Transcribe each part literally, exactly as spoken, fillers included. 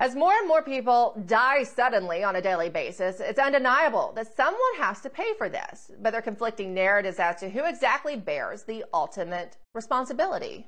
As more and more people die suddenly on a daily basis, it's undeniable that someone has to pay for this. But there are conflicting narratives as to who exactly bears the ultimate responsibility.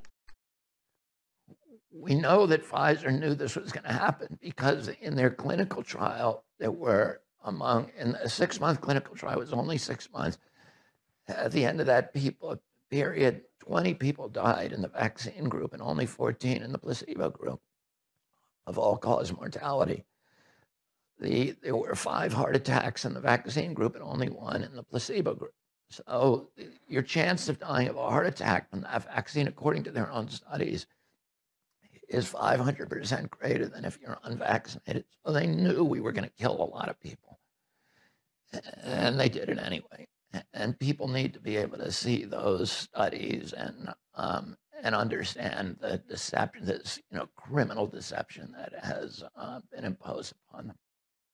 We know that Pfizer knew this was going to happen because in their clinical trial, there were among, in a six-month clinical trial, it was only six months. At the end of that people period, twenty people died in the vaccine group and only fourteen in the placebo group of all-cause mortality. The, there were five heart attacks in the vaccine group and only one in the placebo group. So your chance of dying of a heart attack from that vaccine, according to their own studies, is five hundred percent greater than if you're unvaccinated. So they knew we were going to kill a lot of people. And they did it anyway. And people need to be able to see those studies and um, and understand the deception, this you know criminal deception that has uh, been imposed upon them.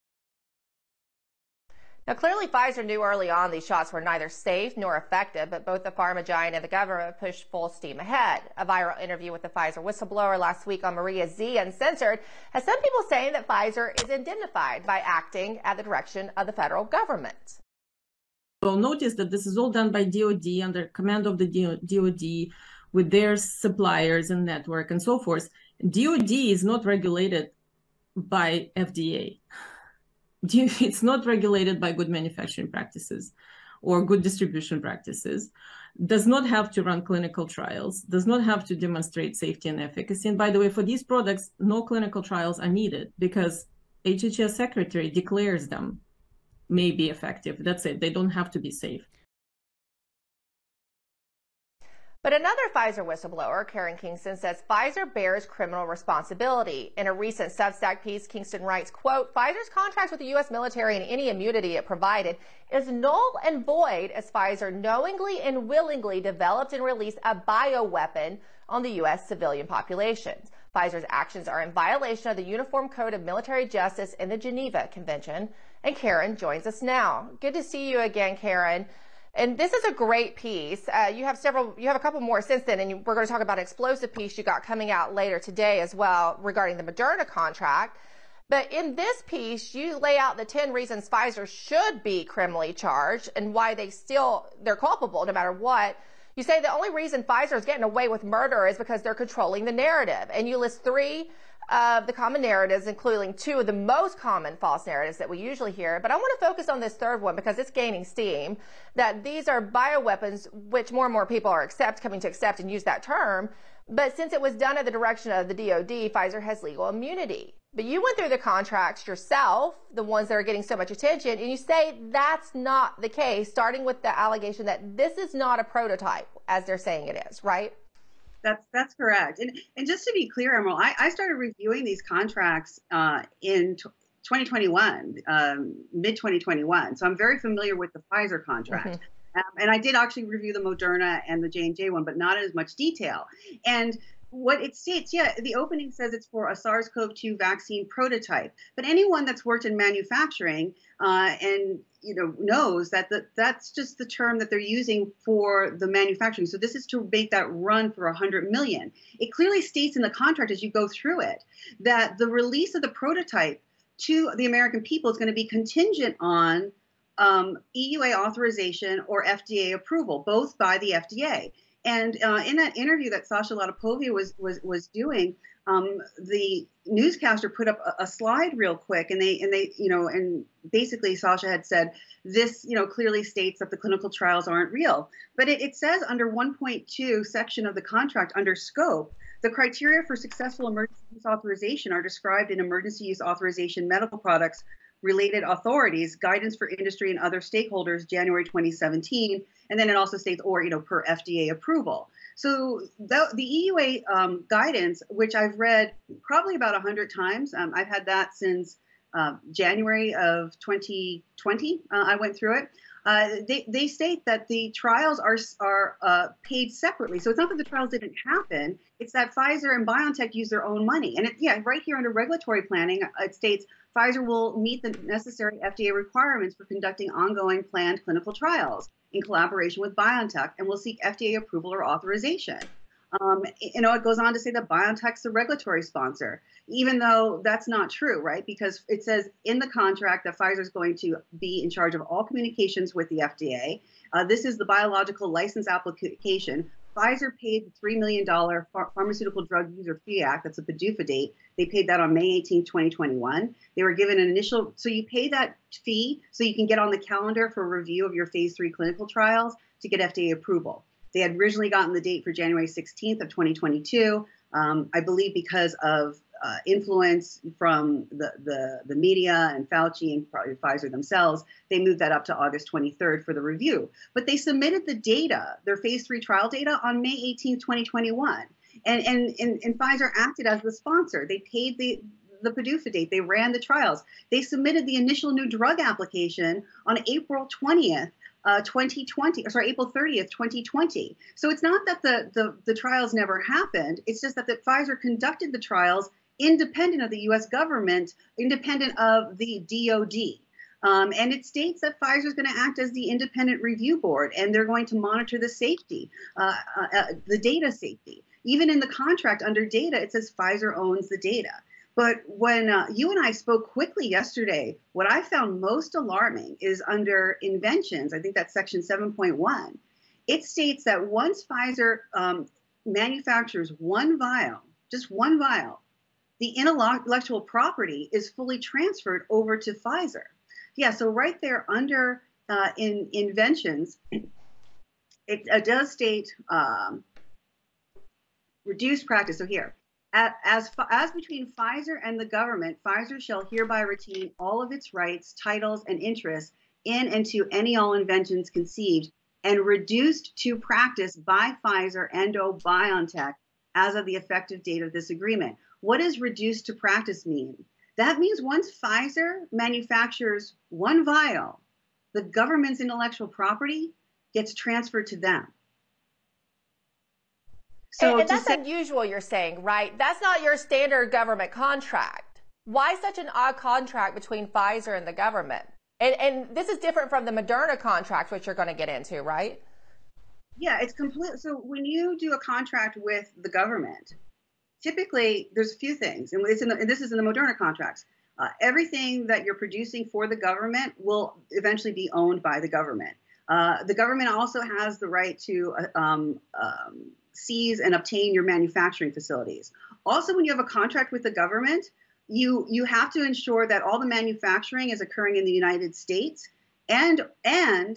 Now, clearly, Pfizer knew early on these shots were neither safe nor effective, but both the pharma giant and the government pushed full steam ahead. A viral interview with the Pfizer whistleblower last week on Maria Z Uncensored has some people saying that Pfizer is indemnified by acting at the direction of the federal government. Well, notice that this is all done by D O D under command of the D O D with their suppliers and network and so forth. D O D is not regulated by F D A. It's not regulated by good manufacturing practices or good distribution practices, does not have to run clinical trials, does not have to demonstrate safety and efficacy. And by the way, for these products, no clinical trials are needed because H H S secretary declares them may be effective. That's it. They don't have to be safe. But another Pfizer whistleblower, Karen Kingston, says Pfizer bears criminal responsibility. In a recent Substack piece, Kingston writes, quote, Pfizer's contract with the U S military and any immunity it provided is null and void as Pfizer knowingly and willingly developed and released a bioweapon on the U S civilian populations. Pfizer's actions are in violation of the Uniform Code of Military Justice and the Geneva Convention. And Karen joins us now. Good to see you again, Karen. And this is a great piece. Uh, you have several, you have a couple more since then, and you, we're going to talk about an explosive piece you got coming out later today as well regarding the Moderna contract. But in this piece, you lay out the ten reasons Pfizer should be criminally charged and why they still, they're culpable no matter what. You say the only reason Pfizer is getting away with murder is because they're controlling the narrative. And you list three of the common narratives, including two of the most common false narratives that we usually hear. But I want to focus on this third one because it's gaining steam, that these are bioweapons, which more and more people are accept, coming to accept and use that term. But since it was done at the direction of the D O D, Pfizer has legal immunity. But you went through the contracts yourself, the ones that are getting so much attention, and you say that's not the case, starting with the allegation that this is not a prototype, as they're saying it is, right? That's that's correct. And and just to be clear, Emerald, I, I started reviewing these contracts uh, in twenty twenty-one, um, mid twenty twenty-one. So I'm very familiar with the Pfizer contract. Mm-hmm. um, and I did actually review the Moderna and the J and J one, but not in as much detail. And what it states, yeah, the opening says it's for a SARS CoV two vaccine prototype. But anyone that's worked in manufacturing uh, and you know knows that the, that's just the term that they're using for the manufacturing. So this is to make that run for one hundred million. It clearly states in the contract as you go through it that the release of the prototype to the American people is going to be contingent on um, E U A authorization or F D A approval, both by the F D A. And uh, in that interview that Sasha Latypova was was was doing, um, the newscaster put up a, a slide real quick, and they and they you know and basically Sasha had said this you know clearly states that the clinical trials aren't real, but it, it says under one point two section of the contract under scope, the criteria for successful emergency use authorization are described in emergency use authorization medical products related authorities guidance for industry and other stakeholders January twenty seventeen. And then it also states, or, you know, per F D A approval. So the, the E U A um, guidance, which I've read probably about one hundred times, um, I've had that since uh, January of twenty twenty, uh, I went through it. Uh, they, they state that the trials are, are uh, paid separately. So it's not that the trials didn't happen, it's that Pfizer and BioNTech use their own money. And it, yeah, right here under regulatory planning, it states Pfizer will meet the necessary F D A requirements for conducting ongoing planned clinical trials in collaboration with BioNTech and will seek F D A approval or authorization. Um, you know, it goes on to say that BioNTech's the regulatory sponsor, even though that's not true, right? Because it says in the contract that Pfizer is going to be in charge of all communications with the F D A. Uh, this is the biological license application. Pfizer paid the three million dollars Ph- Pharmaceutical Drug User Fee Act. That's a PDUFA date. They paid that on May eighteenth, twenty twenty-one. They were given an initial, so you pay that fee so you can get on the calendar for review of your phase three clinical trials to get F D A approval. They had originally gotten the date for January sixteenth of twenty twenty-two. Um, I believe because of uh, influence from the, the, the media and Fauci and probably Pfizer themselves, they moved that up to August twenty-third for the review. But they submitted the data, their phase three trial data, on May eighteenth, twenty twenty-one. And, and, and, and Pfizer acted as the sponsor. They paid the, the PDUFA date. They ran the trials. They submitted the initial new drug application on April twentieth. Uh, twenty twenty, or sorry, April thirtieth, twenty twenty. So it's not that the, the, the trials never happened. It's just that the Pfizer conducted the trials independent of the U S government, independent of the D O D. Um, and it states that Pfizer is going to act as the independent review board, and they're going to monitor the safety, uh, uh, the data safety. Even in the contract under data, it says Pfizer owns the data. But when uh, you and I spoke quickly yesterday, what I found most alarming is under inventions, I think that's section seven point one, it states that once Pfizer um, manufactures one vial, just one vial, the intellectual property is fully transferred over to Pfizer. Yeah, so right there under uh, in inventions, it, it does state um, reduced practice. So here, As, as between Pfizer and the government, Pfizer shall hereby retain all of its rights, titles, and interests in and to any all inventions conceived and reduced to practice by Pfizer and or BioNTech as of the effective date of this agreement. What does reduced to practice mean? That means once Pfizer manufactures one vial, the government's intellectual property gets transferred to them. So and, and that's say, unusual, you're saying, right? That's not your standard government contract. Why such an odd contract between Pfizer and the government? And, and this is different from the Moderna contract, which you're going to get into, right? Yeah, it's complete. So when you do a contract with the government, typically there's a few things, and, it's in the, and this is in the Moderna contracts. Uh, everything that you're producing for the government will eventually be owned by the government. Uh, the government also has the right to uh, um, um, seize and obtain your manufacturing facilities. Also, when you have a contract with the government, you you have to ensure that all the manufacturing is occurring in the United States and and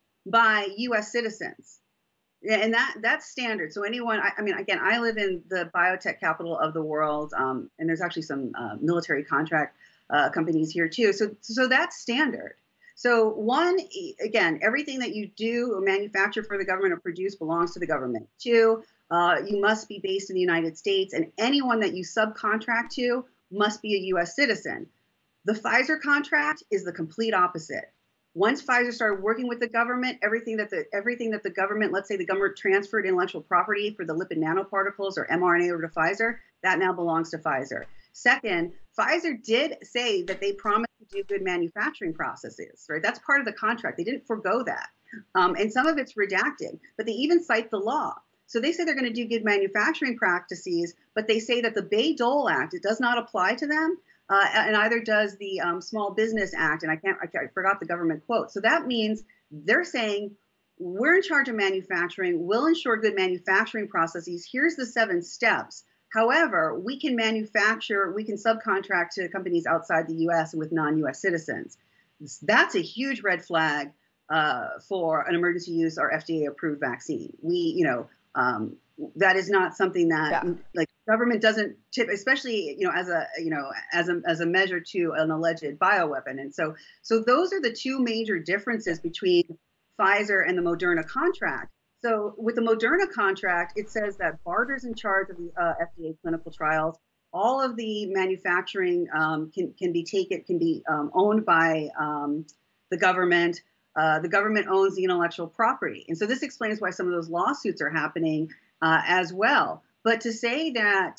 by U S citizens. And that that's standard. So anyone, I, I mean, again, I live in the biotech capital of the world, um, and there's actually some uh, military contract uh, companies here too. So so that's standard. So one, again, everything that you do or manufacture for the government or produce belongs to the government. Two, uh, you must be based in the United States, and anyone that you subcontract to must be a U S citizen. The Pfizer contract is the complete opposite. Once Pfizer started working with the government, everything that the everything that the government, let's say the government transferred intellectual property for the lipid nanoparticles or mRNA over to Pfizer, that now belongs to Pfizer. Second, Pfizer did say that they promised to do good manufacturing processes, right? That's part of the contract. They didn't forgo that. Um, and some of it's redacted, but they even cite the law. So they say they're going to do good manufacturing practices, but they say that the Bayh-Dole Act, it does not apply to them. Uh, and either does the um, Small Business Act, and I can't, I can't, I forgot the government quote. So that means they're saying, we're in charge of manufacturing, we'll ensure good manufacturing processes, here's the seven steps. However, we can manufacture, we can subcontract to companies outside the U S and with non-U S citizens. That's a huge red flag uh, for an emergency use or F D A-approved vaccine. We, you know, um, that is not something that yeah. like government doesn't tip, especially, you know, as a, you know, as a, as a measure to an alleged bioweapon. And so, so those are the two major differences between Pfizer and the Moderna contract. So with the Moderna contract, it says that BARDA's in charge of the uh, F D A clinical trials. All of the manufacturing um, can, can be taken, can be um, owned by um, the government. Uh, the government owns the intellectual property. And so this explains why some of those lawsuits are happening uh, as well. But to say that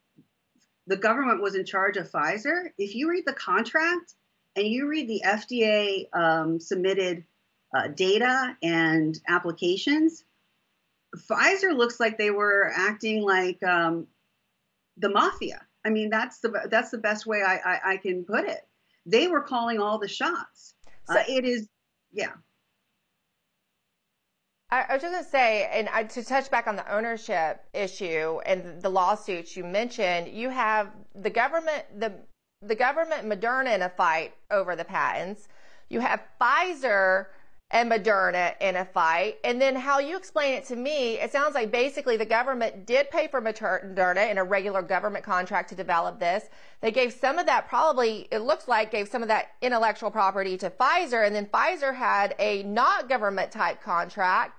the government was in charge of Pfizer, if you read the contract and you read the F D A um, submitted uh, data and applications, Pfizer looks like they were acting like um, the mafia. I mean, that's the that's the best way I, I, I can put it. They were calling all the shots. So, uh, it is, yeah. I, I was just going to say, and I, to touch back on the ownership issue and the lawsuits you mentioned, you have the government, the the government, Moderna in a fight over the patents. You have Pfizer and Moderna in a fight. And then how you explain it to me, it sounds like basically the government did pay for Moderna in a regular government contract to develop this. They gave some of that, probably, it looks like, gave some of that intellectual property to Pfizer. And then Pfizer had a not government type contract.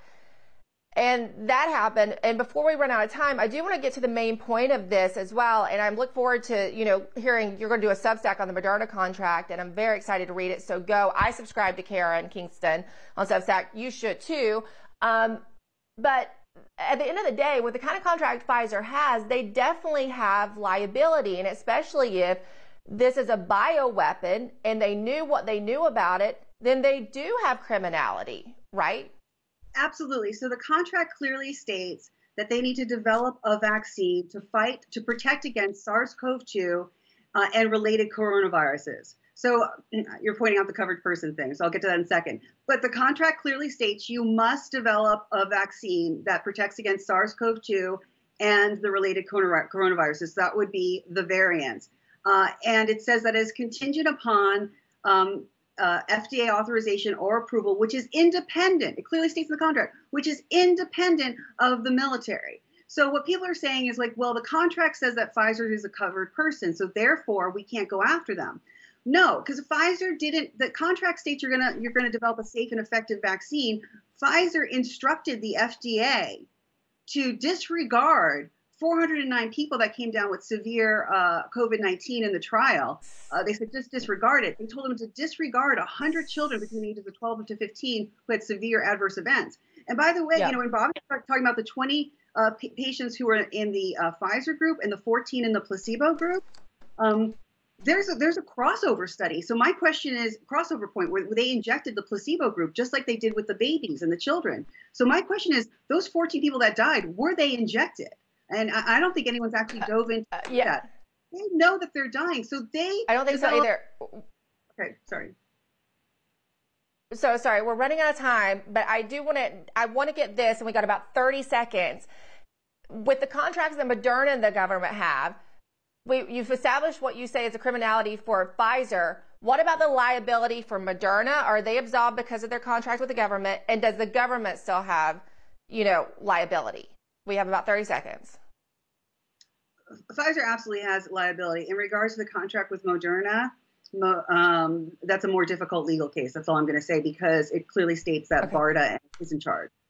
And that happened. And before we run out of time, I do want to get to the main point of this as well. And I look forward to, you know, hearing you're going to do a Substack on the Moderna contract. And I'm very excited to read it. So go. I subscribe to Karen Kingston on Substack. You should too. Um, but at the end of the day, with the kind of contract Pfizer has, they definitely have liability. And especially if this is a bioweapon and they knew what they knew about it, then they do have criminality, right? Absolutely. So the contract clearly states that they need to develop a vaccine to fight, to protect against SARS CoV two uh, and related coronaviruses. So you're pointing out the covered person thing, so I'll get to that in a second. But the contract clearly states you must develop a vaccine that protects against SARS CoV two and the related coronaviruses. That would be the variants. Uh, and it says that is contingent upon um, Uh, F D A authorization or approval, which is independent. It clearly states in the contract, which is independent of the military. So what people are saying is like, well, the contract says that Pfizer is a covered person, so therefore we can't go after them. No, because Pfizer didn't. The contract states you're gonna you're gonna develop a safe and effective vaccine. Pfizer instructed the F D A to disregard four hundred nine people that came down with severe uh, COVID nineteen in the trial. Uh, they said just disregard it. They told them to disregard one hundred children between the ages of twelve to fifteen who had severe adverse events. And by the way, yeah. you know, when Bobby started talking about the twenty uh, p- patients who were in the uh, Pfizer group and the fourteen in the placebo group, um, there's a, there's a crossover study. So my question is, crossover point, where they injected the placebo group just like they did with the babies and the children. So my question is, those fourteen people that died, were they injected? And I, I don't think anyone's actually dove into uh, yeah. that. They know that they're dying, so they. I don't think develop... so either. Okay, sorry. So sorry, we're running out of time, but I do want to. I want to get this, and we got about thirty seconds. With the contracts that Moderna and the government have, we, you've established what you say is a criminality for Pfizer. What about the liability for Moderna? Are they absolved because of their contract with the government? And does the government still have, you know, liability? We have about thirty seconds. Pfizer absolutely has liability. In regards to the contract with Moderna, mo, um, that's a more difficult legal case. That's all I'm going to say, because it clearly states that okay. BARDA is in charge.